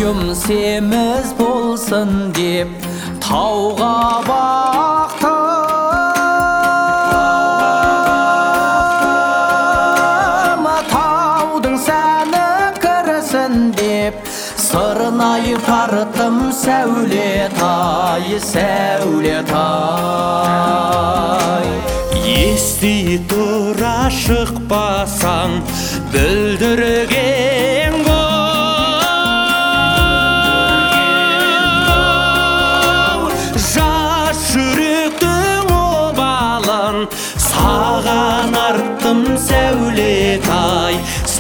бойым семіз болсын деп тауға бақтым, таудың сәні кірсін деп сырнайып арттым. Сәулетай, сәулетай, ести тұра шықпасаң бүлдірген гол, жас жүректің обалын саған арттым. Сәулетай,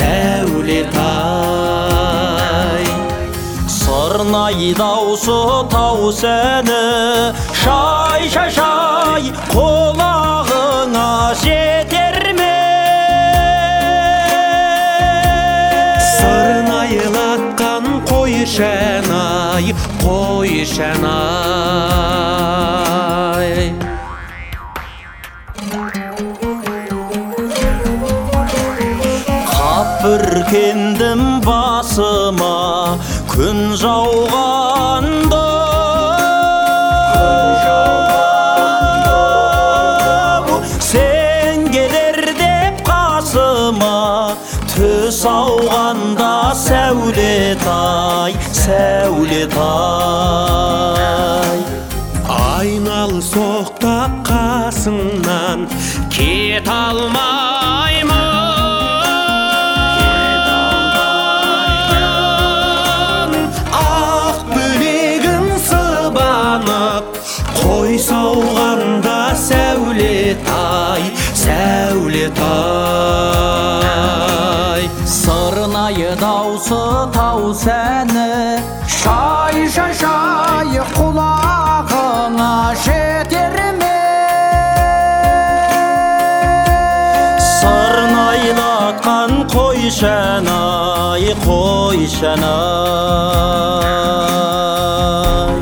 сәулетай, сырнай даусы тау сәні шай шай шай құлағыңа жетер ме? сырнайлатқан қой шәнай, қой шәнай. Қап бүркендім басыма күн жауғанда, сен келер деп қасыма түс ауғанда. Сәулетай, сәулетай, айнал соқтап қасыңнан кет алмаймын. Ақ білегін сыбанып қой сауғанда. Сәулетай, сәулетай, сырнайы даусы тау сәні шай шай шай құлағыңа жетер ме? сырнайлатқан қой шәнай, қой шәнай.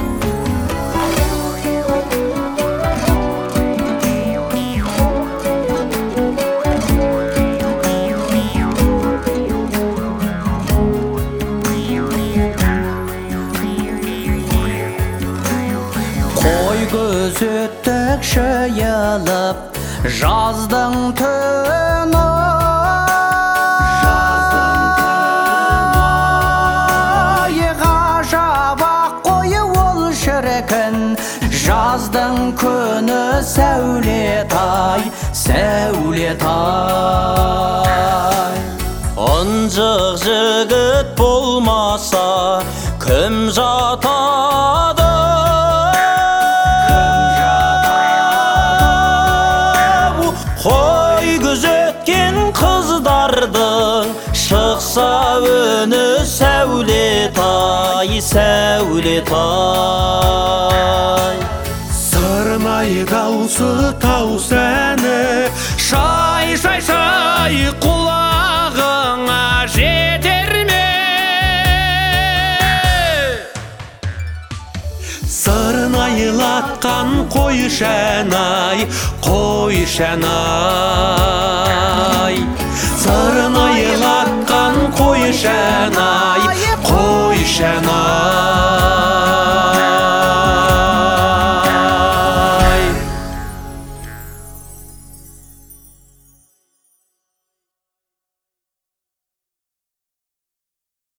Қой көз өттік шиылып жаздың түні, ғажап ақ қой ол шіркін жаздың күні. Сәулетай, сәулетай, ынжық жігіт болмаса кім жатады? Қой күзеткен қыздардың шықса үні. Сәулетай, сәулетай, сырнай даусы тау сәні шай шай шай құлағыңа жетер ме? сырнайлатқан қой шәнай, қой шәнай, сырнайлатқан қой шәнай, қой шәнай.